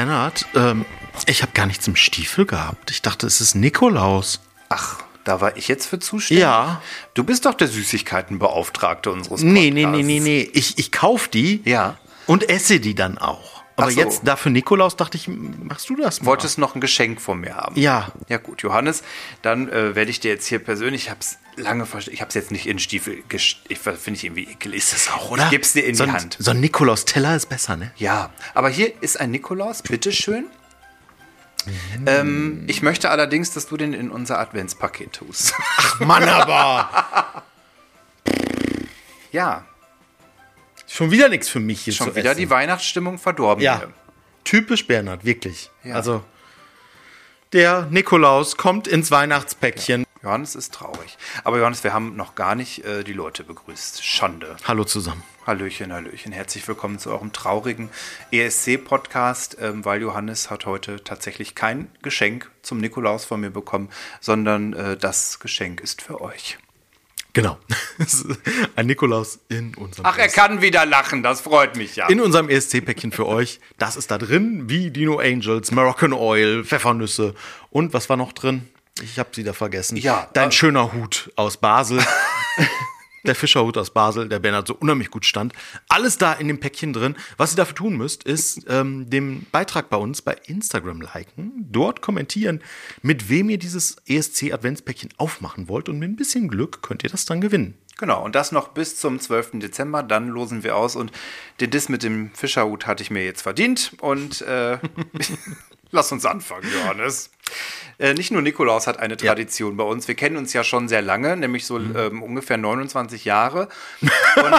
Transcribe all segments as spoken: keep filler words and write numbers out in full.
Bernhard, ähm, ich habe gar nichts im Stiefel gehabt. Ich dachte, es ist Nikolaus. Ach, da war ich jetzt für zuständig? Ja. Du bist doch der Süßigkeitenbeauftragte unseres Podcasts. Nee, nee, nee, nee, nee. Ich, ich kaufe die Ja. und esse die dann auch. Aber Ach so. jetzt, da für Nikolaus, dachte ich, machst du das mal? Wolltest noch ein Geschenk von mir haben? Ja. Ja gut, Johannes, dann äh, werde ich dir jetzt hier persönlich, ich habe es lange verstanden, ich habe es jetzt nicht in den Stiefel, gest- ich finde ich irgendwie ekelig. Ist das auch, oder? Ich geb's dir in so die ein, Hand. So ein Nikolaus-Teller ist besser, ne? Ja, aber hier ist ein Nikolaus, bitteschön. Mhm. Ähm, ich möchte allerdings, dass du den in unser Adventspaket tust. Ach Mann, aber! Ja, Schon wieder nichts für mich hier schon zu wieder essen. die Weihnachtsstimmung verdorben Ja, hier. typisch Bernhard, wirklich. Ja. Also, der Nikolaus kommt ins Weihnachtspäckchen. Johannes ist traurig. Aber Johannes, wir haben noch gar nicht äh, die Leute begrüßt. Schande. Hallo zusammen. Hallöchen, Hallöchen. Herzlich willkommen zu eurem traurigen E S C-Podcast, ähm, weil Johannes hat heute tatsächlich kein Geschenk zum Nikolaus von mir bekommen, sondern äh, das Geschenk ist für euch. Genau. Ein Nikolaus in unserem Ach, er kann wieder lachen, das freut mich ja. In unserem E S C-Päckchen für euch. Das ist da drin, wie Dino Angels, Moroccan Oil, Pfeffernüsse. Und was war noch drin? Ich habe sie da vergessen. Ja, Dein äh, schöner Hut aus Basel. Der Fischerhut aus Basel, der Bernhard so unheimlich gut stand. Alles da in dem Päckchen drin. Was ihr dafür tun müsst, ist ähm, den Beitrag bei uns bei Instagram liken, dort kommentieren, mit wem ihr dieses E S C-Adventspäckchen aufmachen wollt. Und mit ein bisschen Glück könnt ihr das dann gewinnen. Genau, und das noch bis zum zwölften Dezember, dann losen wir aus. Und den Diss mit dem Fischerhut hatte ich mir jetzt verdient. Und äh, lass uns anfangen, Johannes. Äh, nicht nur Nikolaus hat eine Tradition ja. bei uns. Wir kennen uns ja schon sehr lange, nämlich so mhm. ähm, ungefähr neunundzwanzig Jahre. Und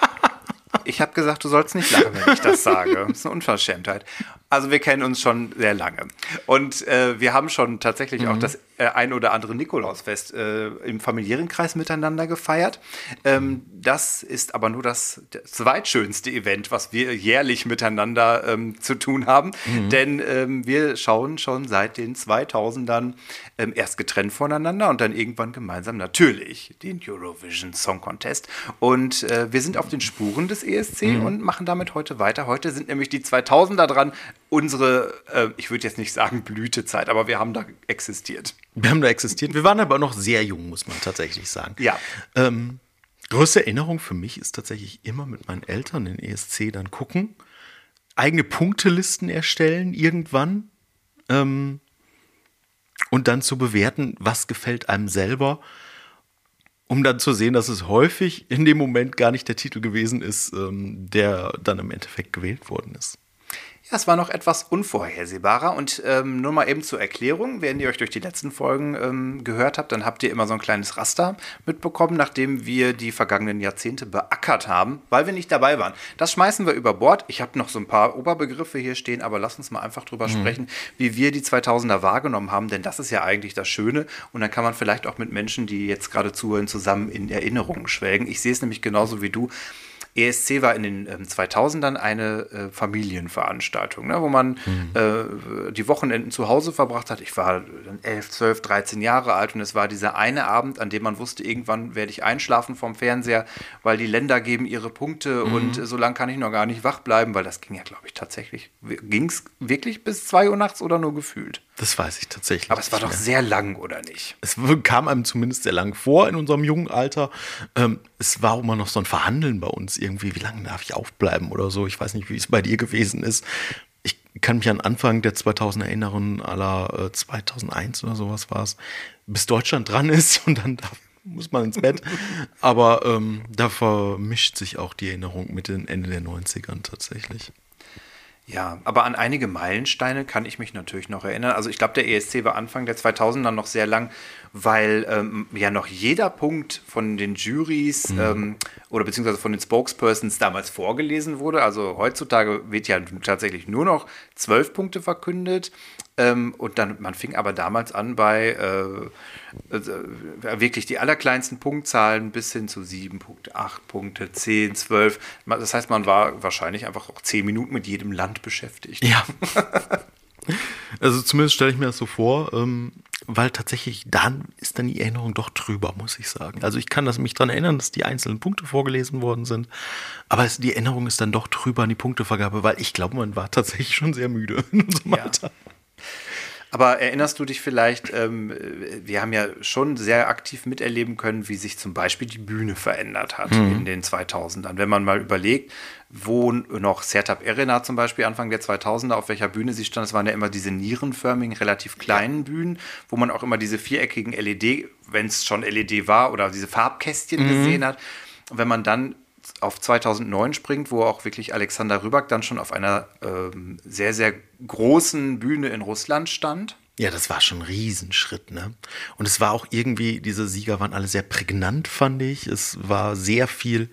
ich habe gesagt, du sollst nicht lachen, wenn ich das sage. Das ist eine Unverschämtheit. Also wir kennen uns schon sehr lange. Und äh, wir haben schon tatsächlich mhm. auch das äh, ein oder andere Nikolausfest äh, im familiären Kreis miteinander gefeiert. Ähm, das ist aber nur das, das zweitschönste Event, was wir jährlich miteinander ähm, zu tun haben. Mhm. Denn ähm, wir schauen schon seit den zweitausendern ähm, erst getrennt voneinander und dann irgendwann gemeinsam natürlich den Eurovision Song Contest. Und äh, wir sind auf den Spuren des E S C mhm. und machen damit heute weiter. Heute sind nämlich die zweitausender dran. Unsere, äh, ich würde jetzt nicht sagen Blütezeit, aber wir haben da existiert. Wir haben da existiert. Wir waren aber noch sehr jung, muss man tatsächlich sagen. Ja. Ähm, größte Erinnerung für mich ist tatsächlich immer mit meinen Eltern den E S C dann gucken, eigene Punktelisten erstellen irgendwann ähm, und dann zu bewerten, was gefällt einem selber, um dann zu sehen, dass es häufig in dem Moment gar nicht der Titel gewesen ist, ähm, der dann im Endeffekt gewählt worden ist. Ja, es war noch etwas unvorhersehbarer und ähm, nur mal eben zur Erklärung, wenn ihr euch durch die letzten Folgen ähm, gehört habt, dann habt ihr immer so ein kleines Raster mitbekommen, nachdem wir die vergangenen Jahrzehnte beackert haben, weil wir nicht dabei waren. Das schmeißen wir über Bord. Ich habe noch so ein paar Oberbegriffe hier stehen, aber lasst uns mal einfach drüber mhm. sprechen, wie wir die zweitausender wahrgenommen haben, denn das ist ja eigentlich das Schöne und dann kann man vielleicht auch mit Menschen, die jetzt gerade zuhören, zusammen in Erinnerungen schwelgen. Ich sehe es nämlich genauso wie du. E S C war in den ähm, zweitausendern eine äh, Familienveranstaltung, ne, wo man mhm. äh, die Wochenenden zu Hause verbracht hat. Ich war dann elf, zwölf, dreizehn Jahre alt und es war dieser eine Abend, an dem man wusste, irgendwann werde ich einschlafen vom Fernseher, weil die Länder geben ihre Punkte mhm. und äh, so lange kann ich noch gar nicht wach bleiben, weil das ging ja, glaube ich, tatsächlich. Ging es wirklich bis zwei Uhr nachts oder nur gefühlt? Das weiß ich tatsächlich. Aber es war doch mehr. sehr lang, oder nicht? Es kam einem zumindest sehr lang vor in unserem jungen Alter. Ähm, es war auch immer noch so ein Verhandeln bei uns irgendwie. Wie lange darf ich aufbleiben oder so? Ich weiß nicht, wie es bei dir gewesen ist. Ich kann mich an Anfang der zweitausender erinnern, à la äh, zweitausendeins oder sowas war es, bis Deutschland dran ist und dann darf, muss man ins Bett. Aber ähm, da vermischt sich auch die Erinnerung mit den Ende der neunzigern tatsächlich. Ja, aber an einige Meilensteine kann ich mich natürlich noch erinnern. Also ich glaube, der E S C war Anfang der zweitausender noch sehr lang, weil ähm, ja noch jeder Punkt von den Juries mhm. ähm, oder beziehungsweise von den Spokespersons damals vorgelesen wurde. Also heutzutage wird ja tatsächlich nur noch zwölf Punkte verkündet. Ähm, und dann, man fing aber damals an bei äh, äh, wirklich die allerkleinsten Punktzahlen bis hin zu sieben Punkte, acht Punkte, zehn, zwölf. Das heißt, man war wahrscheinlich einfach auch zehn Minuten mit jedem Land beschäftigt. Ja. Also zumindest stelle ich mir das so vor. Ähm, weil tatsächlich dann ist dann die Erinnerung doch trüber, muss ich sagen. Also ich kann das, mich daran erinnern, dass die einzelnen Punkte vorgelesen worden sind, aber es, die Erinnerung ist dann doch trüber an die Punktevergabe, weil ich glaube, man war tatsächlich schon sehr müde in unserem Ja. Alter. Aber erinnerst du dich vielleicht, ähm, wir haben ja schon sehr aktiv miterleben können, wie sich zum Beispiel die Bühne verändert hat Mhm. in den zweitausendern. Wenn man mal überlegt, wo noch Sertab Erener zum Beispiel Anfang der zweitausender, auf welcher Bühne sie stand, es waren ja immer diese nierenförmigen, relativ kleinen Bühnen, wo man auch immer diese viereckigen L E D, wenn es schon L E D war, oder diese Farbkästchen Mhm. gesehen hat. Und wenn man dann auf zweitausendneun springt, wo auch wirklich Alexander Rybak dann schon auf einer ähm, sehr, sehr großen Bühne in Russland stand. Ja, das war schon ein Riesenschritt, ne? Und es war auch irgendwie, diese Sieger waren alle sehr prägnant, fand ich. Es war sehr viel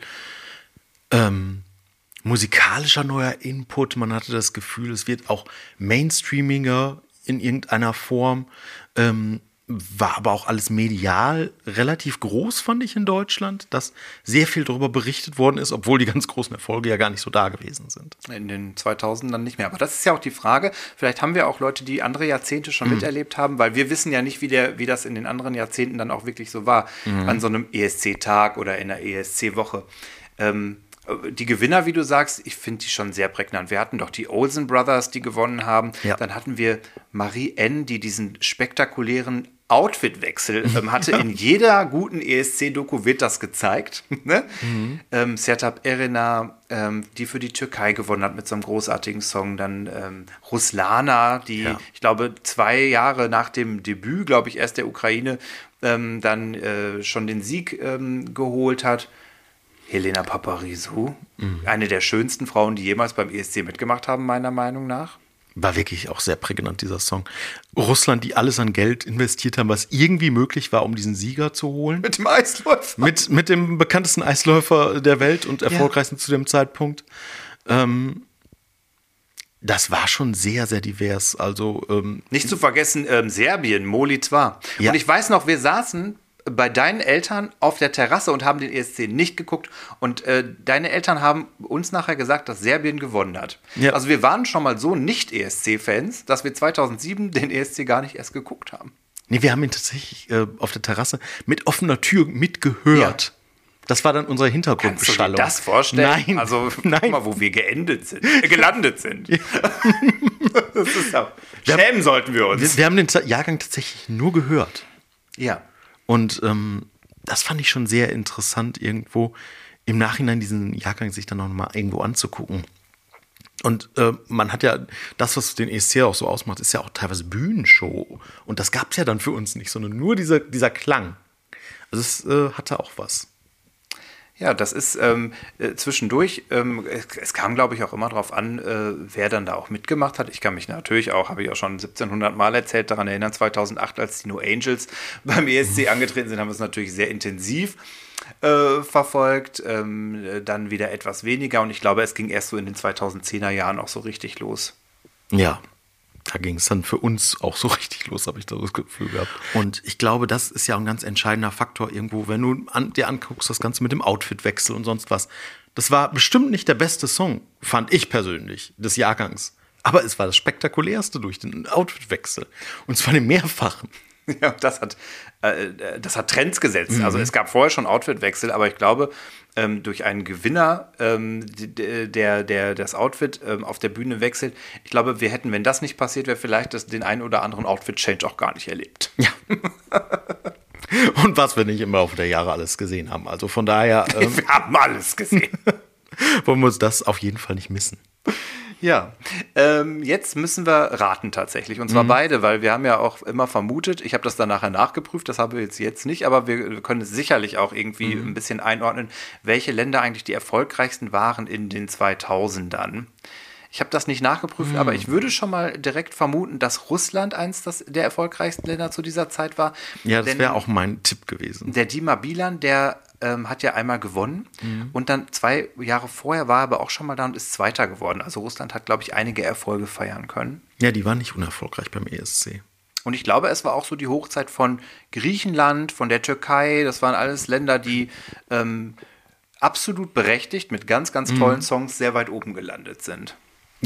ähm, musikalischer neuer Input. Man hatte das Gefühl, es wird auch mainstreamiger in irgendeiner Form. Ähm, war aber auch alles medial relativ groß, fand ich, in Deutschland, dass sehr viel darüber berichtet worden ist, obwohl die ganz großen Erfolge ja gar nicht so da gewesen sind. In den zweitausendern nicht mehr. Aber das ist ja auch die Frage. Vielleicht haben wir auch Leute, die andere Jahrzehnte schon mhm. miterlebt haben, weil wir wissen ja nicht, wie, der, wie das in den anderen Jahrzehnten dann auch wirklich so war. Mhm. An so einem E S C-Tag oder in einer E S C-Woche. Ähm, die Gewinner, wie du sagst, ich finde die schon sehr prägnant. Wir hatten doch die Olsen Brothers, die gewonnen haben. Ja. Dann hatten wir Marie N., die diesen spektakulären Outfitwechsel ähm, hatte. Ja. In jeder guten E S C-Doku wird das gezeigt. Ne? Mhm. Ähm, Sertab Erener, ähm, die für die Türkei gewonnen hat mit so einem großartigen Song. Dann ähm, Ruslana, die, ja. ich glaube, zwei Jahre nach dem Debüt, glaube ich, erst der Ukraine, ähm, dann äh, schon den Sieg ähm, geholt hat. Helena Paparizou, mhm. eine der schönsten Frauen, die jemals beim E S C mitgemacht haben, meiner Meinung nach. War wirklich auch sehr prägnant, dieser Song. Russland, die alles an Geld investiert haben, was irgendwie möglich war, um diesen Sieger zu holen. Mit dem Eisläufer. Mit, mit dem bekanntesten Eisläufer der Welt und erfolgreichsten ja. zu dem Zeitpunkt. Ähm, das war schon sehr, sehr divers. Also, ähm, nicht zu vergessen, ähm, Serbien, Molitva. Ja. Und ich weiß noch, wir saßen bei deinen Eltern auf der Terrasse und haben den E S C nicht geguckt. Und äh, deine Eltern haben uns nachher gesagt, dass Serbien gewonnen hat. Ja. Also wir waren schon mal so nicht-E S C-Fans, dass wir zweitausendsieben den E S C gar nicht erst geguckt haben. Nee, wir haben ihn tatsächlich äh, auf der Terrasse mit offener Tür mitgehört. Ja. Das war dann unsere Hintergrundbeschallung. Kannst du dir das vorstellen? Nein. Also, nein. Guck mal, wo wir geendet sind, äh, gelandet sind. Ja. Das ist ja, schämen haben, sollten wir uns. Wir, wir haben den Jahrgang tatsächlich nur gehört. Ja. Und ähm, das fand ich schon sehr interessant, irgendwo im Nachhinein diesen Jahrgang sich dann noch mal irgendwo anzugucken. Und äh, man hat ja, das, was den E S C auch so ausmacht, ist ja auch teilweise Bühnenshow. Und das gab es ja dann für uns nicht, sondern nur dieser, dieser Klang. Also es äh, hatte auch was. Ja, das ist ähm, äh, zwischendurch, ähm, es, es kam, glaube ich, auch immer darauf an, äh, wer dann da auch mitgemacht hat. Ich kann mich natürlich auch, habe ich auch schon siebzehnhundert Mal erzählt, daran erinnern, zweitausendacht, als die No Angels beim E S C angetreten sind, haben wir es natürlich sehr intensiv äh, verfolgt. Ähm, dann wieder etwas weniger und ich glaube, es ging erst so in den zweitausendzehner Jahren auch so richtig los. Ja. Da ging es dann für uns auch so richtig los, habe ich das Gefühl gehabt. Und ich glaube, das ist ja ein ganz entscheidender Faktor irgendwo, wenn du an, dir anguckst, das Ganze mit dem Outfitwechsel und sonst was. Das war bestimmt nicht der beste Song, fand ich persönlich, des Jahrgangs. Aber es war das spektakulärste durch den Outfitwechsel. Und zwar den mehrfachen. Ja, das hat, äh, das hat Trends gesetzt. Mhm. Also es gab vorher schon Outfitwechsel, aber ich glaube, ähm, durch einen Gewinner, ähm, der, der das Outfit ähm, auf der Bühne wechselt, ich glaube, wir hätten, wenn das nicht passiert wäre, vielleicht das, den einen oder anderen Outfit-Change auch gar nicht erlebt. Ja. Und was wir nicht im Laufe der Jahre alles gesehen haben. Also von daher. Ähm, wir haben alles gesehen. Wollen wir uns das auf jeden Fall nicht missen. Ja, ähm, jetzt müssen wir raten tatsächlich. Und zwar mhm. beide, weil wir haben ja auch immer vermutet, ich habe das dann nachher nachgeprüft, das habe ich jetzt, jetzt nicht, aber wir können es sicherlich auch irgendwie mhm. ein bisschen einordnen, welche Länder eigentlich die erfolgreichsten waren in den zweitausendern. Ich habe das nicht nachgeprüft, mhm. aber ich würde schon mal direkt vermuten, dass Russland eins das, der erfolgreichsten Länder zu dieser Zeit war. Ja, das wäre auch mein Tipp gewesen. Der Dima Bilan, der ähm, hat ja einmal gewonnen mhm. und dann zwei Jahre vorher war er aber auch schon mal da und ist Zweiter geworden. Also Russland hat, glaube ich, einige Erfolge feiern können. Ja, die waren nicht unerfolgreich beim E S C. Und ich glaube, es war auch so die Hochzeit von Griechenland, von der Türkei. Das waren alles Länder, die ähm, absolut berechtigt mit ganz, ganz tollen mhm. Songs sehr weit oben gelandet sind. Ja,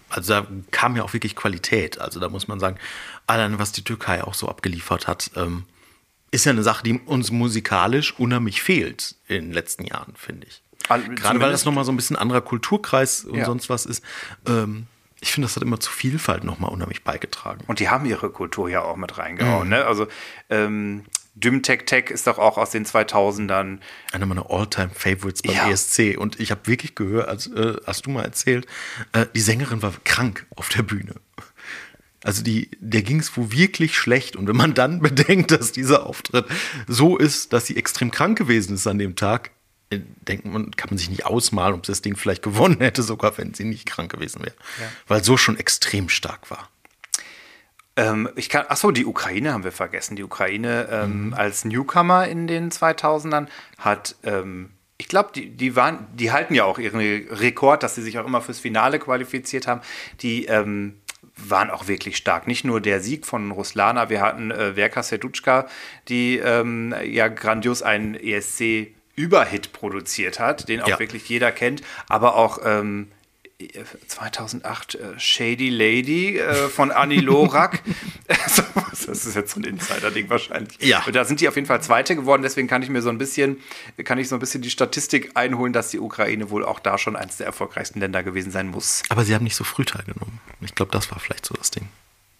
also da kam ja auch wirklich Qualität. Also da muss man sagen, allein was die Türkei auch so abgeliefert hat, ähm, ist ja eine Sache, die uns musikalisch unheimlich fehlt in den letzten Jahren, finde ich. Also, gerade weil das nochmal so ein bisschen anderer Kulturkreis und ja. sonst was ist. Ähm, ich finde, das hat immer zu Vielfalt nochmal unheimlich beigetragen. Und die haben ihre Kultur ja auch mit reingehauen. Mhm. Ne? Also ähm, Düm Tek Tek ist doch auch aus den zweitausendern. Einer meiner All-Time-Favorites beim ja. E S C. Und ich habe wirklich gehört, als, äh, hast du mal erzählt, äh, die Sängerin war krank auf der Bühne. Also die, der ging es wohl wirklich schlecht. Und wenn man dann bedenkt, dass dieser Auftritt so ist, dass sie extrem krank gewesen ist an dem Tag, denkt man, kann man sich nicht ausmalen, ob sie das Ding vielleicht gewonnen hätte, sogar wenn sie nicht krank gewesen wäre. Ja. Weil so schon extrem stark war. Ähm, ich kann, achso, die Ukraine haben wir vergessen. Die Ukraine ähm, mhm. als Newcomer in den zweitausendern hat, ähm, ich glaube, die, die waren, die halten ja auch ihren Rekord, dass sie sich auch immer fürs Finale qualifiziert haben. Die ähm, waren auch wirklich stark. Nicht nur der Sieg von Ruslana, wir hatten äh, Verka Serduchka, die ähm, ja grandios einen E S C-Überhit produziert hat, den auch ja. wirklich jeder kennt, aber auch ähm, zweitausendacht äh, Shady Lady äh, von Annie Lorak. Das ist jetzt so ein Insider-Ding wahrscheinlich. Ja. Und da sind die auf jeden Fall Zweite geworden, deswegen kann ich mir so ein bisschen, kann ich so ein bisschen die Statistik einholen, dass die Ukraine wohl auch da schon eines der erfolgreichsten Länder gewesen sein muss. Aber sie haben nicht so früh teilgenommen. Ich glaube, das war vielleicht so das Ding.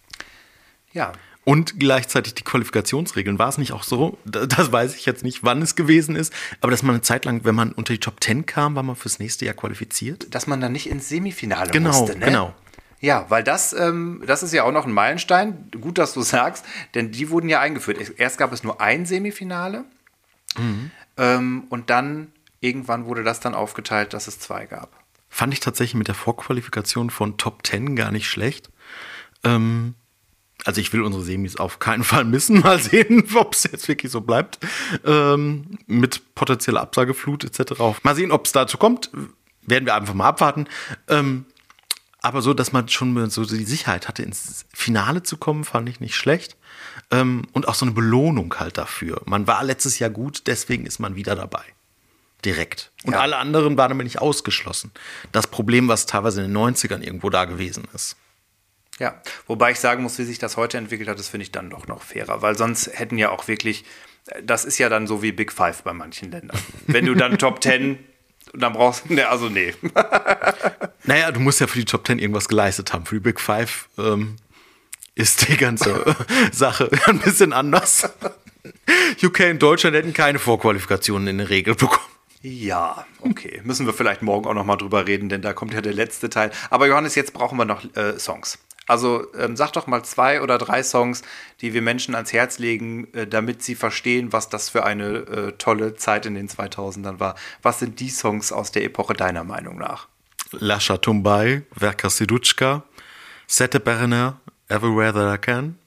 Ja. Und gleichzeitig die Qualifikationsregeln. War es nicht auch so, das weiß ich jetzt nicht, wann es gewesen ist, aber dass man eine Zeit lang, wenn man unter die Top Ten kam, war man fürs nächste Jahr qualifiziert? Dass man dann nicht ins Semifinale genau, musste, ne? Genau, Ja, weil das, ähm, das ist ja auch noch ein Meilenstein. Gut, dass du sagst, denn die wurden ja eingeführt. Erst gab es nur ein Semifinale mhm. ähm, und dann irgendwann wurde das dann aufgeteilt, dass es zwei gab. Fand ich tatsächlich mit der Vorqualifikation von Top Ten gar nicht schlecht. Ähm, also ich will unsere Semis auf keinen Fall missen. Mal sehen, ob es jetzt wirklich so bleibt. Ähm, mit potenzieller Absageflut et cetera. Mal sehen, ob es dazu kommt. Werden wir einfach mal abwarten. Ähm, aber so, dass man schon so die Sicherheit hatte, ins Finale zu kommen, fand ich nicht schlecht. Ähm, und auch so eine Belohnung halt dafür. Man war letztes Jahr gut, deswegen ist man wieder dabei. Direkt. Und ja. alle anderen waren aber nicht ausgeschlossen. Das Problem, was teilweise in den neunzigern irgendwo da gewesen ist. Ja, wobei ich sagen muss, wie sich das heute entwickelt hat, das finde ich dann doch noch fairer, weil sonst hätten ja auch wirklich, das ist ja dann so wie Big Five bei manchen Ländern. Wenn du dann Top Ten, dann brauchst du, ne, also nee. Naja, du musst ja für die Top Ten irgendwas geleistet haben. Für die Big Five ähm, ist die ganze Sache ein bisschen anders. U K und Deutschland hätten keine Vorqualifikationen in der Regel bekommen. Ja, okay. Müssen wir vielleicht morgen auch noch mal drüber reden, denn da kommt ja der letzte Teil. Aber Johannes, jetzt brauchen wir noch äh, Songs. Also ähm, sag doch mal zwei oder drei Songs, die wir Menschen ans Herz legen, äh, damit sie verstehen, was das für eine äh, tolle Zeit in den zweitausendern war. Was sind die Songs aus der Epoche deiner Meinung nach? Lascia Tumbai, Verka Serduchka, Sette Berner, Everywhere That I Can.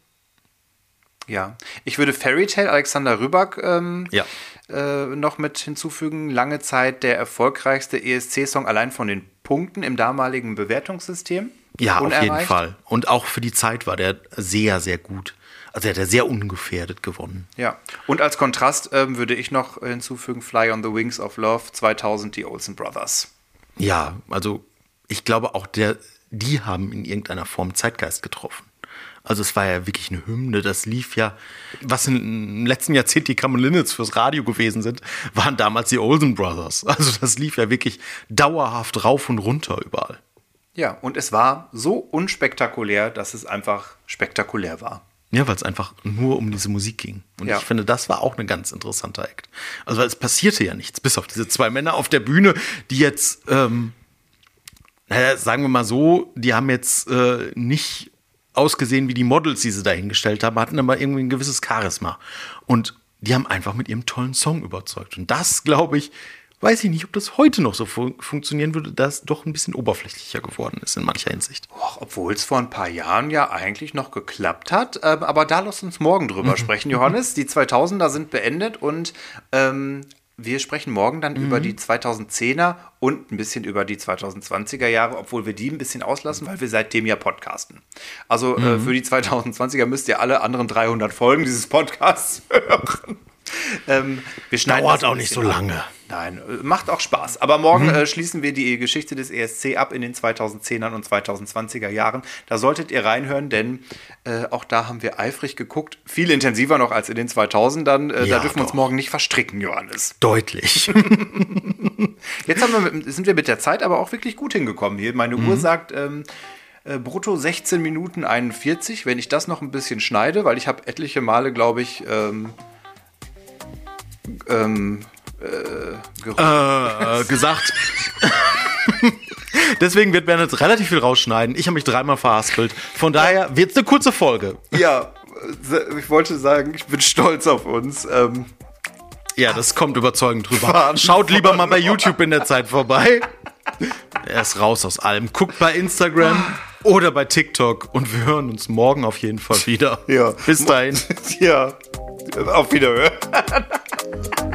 Ja, ich würde Fairy Tale, Alexander Rybak ähm, ja. äh, noch mit hinzufügen. Lange Zeit der erfolgreichste E S C-Song, allein von den Punkten im damaligen Bewertungssystem. Ja, unerreicht. Auf jeden Fall. Und auch für die Zeit war der sehr, sehr gut. Also er hat ja sehr ungefährdet gewonnen. Ja, und als Kontrast ähm, würde ich noch hinzufügen Fly on the Wings of Love zweitausend, die Olsen Brothers. Ja, also ich glaube auch, der, die haben in irgendeiner Form Zeitgeist getroffen. Also es war ja wirklich eine Hymne, das lief ja, was im letzten Jahrzehnt die Common Linnets fürs Radio gewesen sind, waren damals die Olsen Brothers. Also das lief ja wirklich dauerhaft rauf und runter überall. Ja, und es war so unspektakulär, dass es einfach spektakulär war. Ja, weil es einfach nur um diese Musik ging. Und ja. ich finde, das war auch ein ganz interessanter Act. Also weil es passierte ja nichts, bis auf diese zwei Männer auf der Bühne, die jetzt, ähm, naja, sagen wir mal so, die haben jetzt äh, nicht ausgesehen wie die Models, die sie dahingestellt haben, hatten aber irgendwie ein gewisses Charisma. Und die haben einfach mit ihrem tollen Song überzeugt. Und das, glaube ich, weiß ich nicht, ob das heute noch so fun- funktionieren würde, dass es doch ein bisschen oberflächlicher geworden ist in mancher Hinsicht. Obwohl es vor ein paar Jahren ja eigentlich noch geklappt hat. Ähm, aber da lass uns morgen drüber sprechen, Johannes. Die zweitausender sind beendet und ähm, wir sprechen morgen dann mhm. über die zweitausendzehner und ein bisschen über die zweitausendzwanziger Jahre, obwohl wir die ein bisschen auslassen, weil wir seitdem ja podcasten. Also mhm. äh, für die zweitausendzwanziger müsst ihr alle anderen dreihundert Folgen dieses Podcasts hören. ähm, wir schneiden Dauert auch nicht so lange. An. Nein, macht auch Spaß. Aber morgen mhm. äh, schließen wir die Geschichte des E S C ab in den zweitausendzehnern und zweitausendzwanziger Jahren. Da solltet ihr reinhören, denn äh, auch da haben wir eifrig geguckt. Viel intensiver noch als in den zweitausendern. Äh, ja, da dürfen wir uns morgen nicht verstricken, Johannes. Deutlich. Jetzt haben wir, mit, sind wir mit der Zeit aber auch wirklich gut hingekommen hier. Meine mhm. Uhr sagt ähm, äh, brutto sechzehn Minuten einundvierzig. Wenn ich das noch ein bisschen schneide, weil ich habe etliche Male, glaube ich, ähm, ähm, Äh, äh, gesagt. Deswegen wird Bernd jetzt relativ viel rausschneiden. Ich habe mich dreimal verhaspelt. Von daher wird es eine kurze Folge. Ja, ich wollte sagen, ich bin stolz auf uns. Ähm, ja, das kommt überzeugend drüber. Schaut lieber mal bei YouTube in der Zeit vorbei. Er ist raus aus allem. Guckt bei Instagram oder bei TikTok und wir hören uns morgen auf jeden Fall wieder. Ja. Bis dahin. Ja, auf Wiederhören.